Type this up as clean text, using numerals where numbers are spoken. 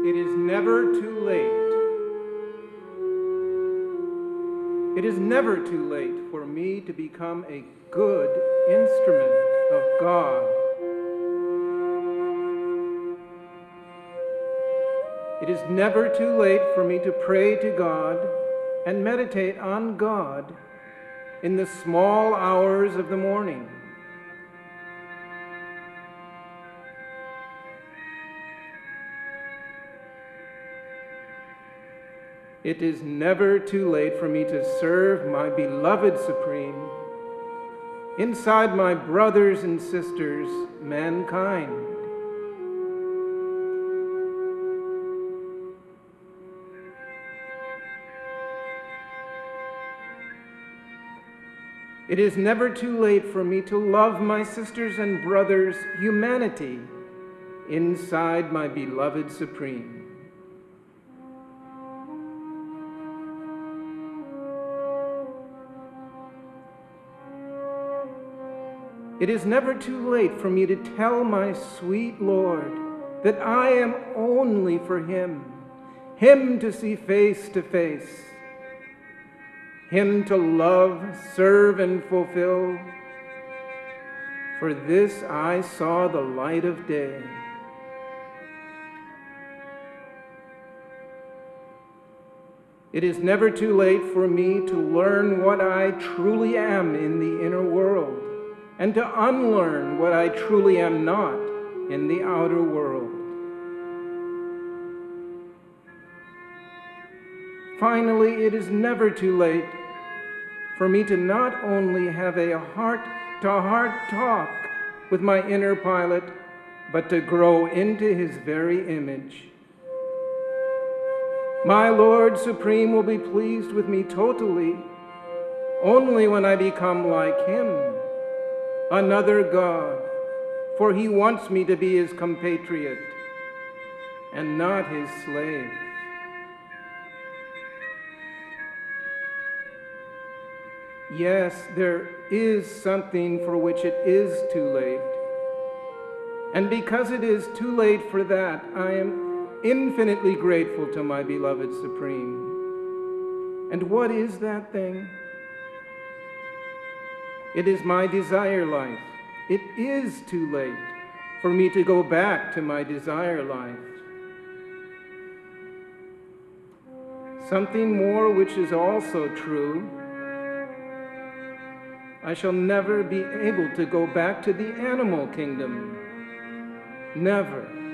It is never too late. It is never too late for me to become a good instrument of God. It is never too late for me to pray to God and meditate on God in the small hours of the morning. It is never too late for me to serve my beloved Supreme inside my brothers and sisters, mankind. It is never too late for me to love my sisters and brothers, humanity, inside my beloved Supreme. It is never too late for me to tell my sweet Lord that I am only for Him, Him to see face to face, Him to love, serve, and fulfill. For this I saw the light of day. It is never too late for me to learn what I truly am in the inner world, and to unlearn what I truly am not in the outer world. Finally, it is never too late for me to not only have a heart-to-heart talk with my inner pilot, but to grow into His very image. My Lord Supreme will be pleased with me totally only when I become like Him, another God, for He wants me to be His compatriot and not His slave. Yes, there is something for which it is too late. And because it is too late for that, I am infinitely grateful to my beloved Supreme. And what is that thing? It is my desire life. It is too late for me to go back to my desire life. Something more which is also true: I shall never be able to go back to the animal kingdom. Never.